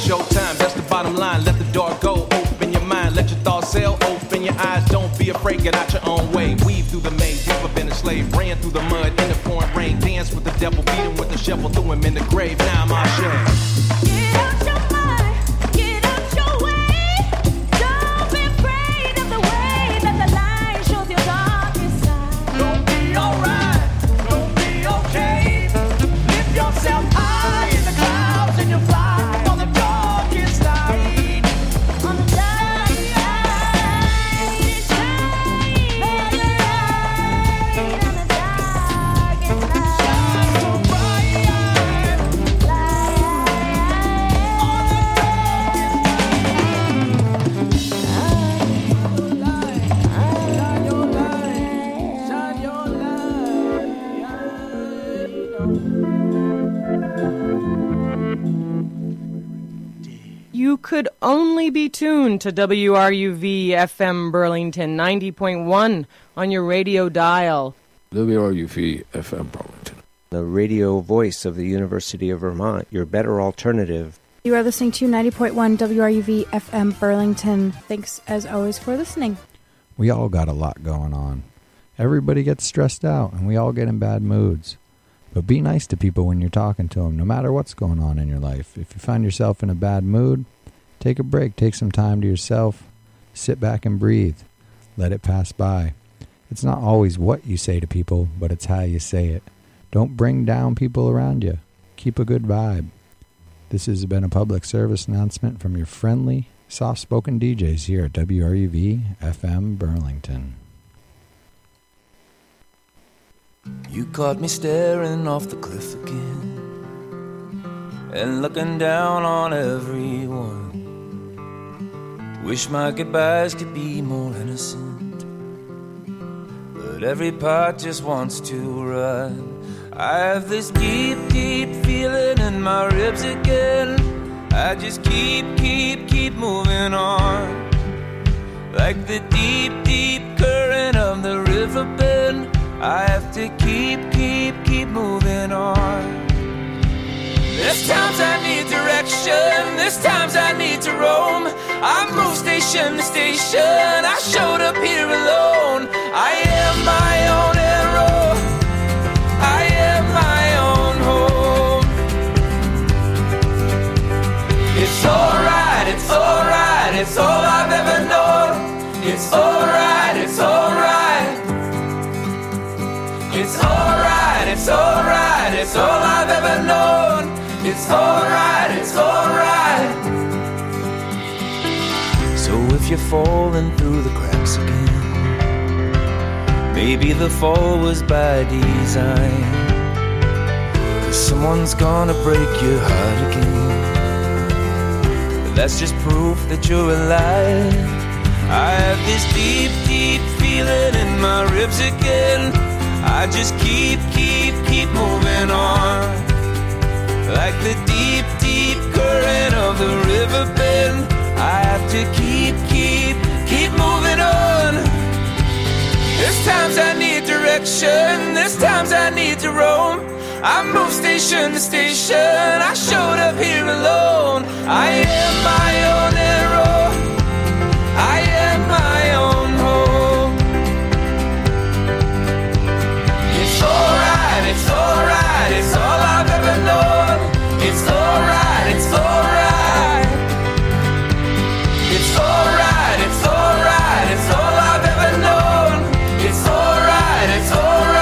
showtime, that's the bottom line. Let the door go, open your mind, let your thoughts sail, open your eyes. Don't be afraid, get out your own way. Weave through the maze, never been a slave. Ran through the mud in the pouring rain. Dance with the devil, beat him with the shovel, threw him in the grave. Now I'm all shame. Get out your mind, get out your way. Don't be afraid of the way that the light shows your darkest side. Don't be alright, don't be okay. Lift yourself high in the clouds and you fly on the darkest night. On the darkest night, shine on the light. On the darkest night, Shine so bright light. You could only be tuned to WRUV FM Burlington 90.1 on your radio dial. WRUV FM Burlington. The radio voice of the University of Vermont, your better alternative. You are listening to 90.1 WRUV FM Burlington. Thanks, as always, for listening. We all got a lot going on. Everybody gets stressed out, and we all get in bad moods. But be nice to people when you're talking to them, no matter what's going on in your life. If you find yourself in a bad mood, take a break, take some time to yourself, sit back and breathe. Let it pass by. It's not always what you say to people, but it's how you say it. Don't bring down people around you. Keep a good vibe. This has been a public service announcement from your friendly, soft-spoken DJs here at WRUV FM Burlington. You caught me staring off the cliff again and looking down on everyone. Wish my goodbyes could be more innocent, but every part just wants to run. I have this deep, deep feeling in my ribs again. I just keep moving on, like the deep, deep current of the river bend. I have to keep moving on. There's times I need direction, there's times I need to roam. I move station to station, I showed up here alone. I am my own arrow, I am my own home. It's alright, it's alright, it's all I've ever known. It's alright, it's alright. It's alright, it's alright, it's all I've ever known. It's alright, it's alright. So if you're falling through the cracks again, maybe the fall was by design, 'cause someone's gonna break your heart again. But that's just proof that you're alive. I have this deep, deep feeling in my ribs again. I just keep moving on, like the deep, deep current of the river bend. I have to keep moving on. There's times I need direction, there's times I need to roam. I move station to station, I showed up here alone. I am my own arrow, I am my own home. It's alright, it's alright, it's all I've ever known. It's alright, it's alright. It's alright, it's alright, it's all I've ever known. It's alright, it's alright.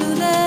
let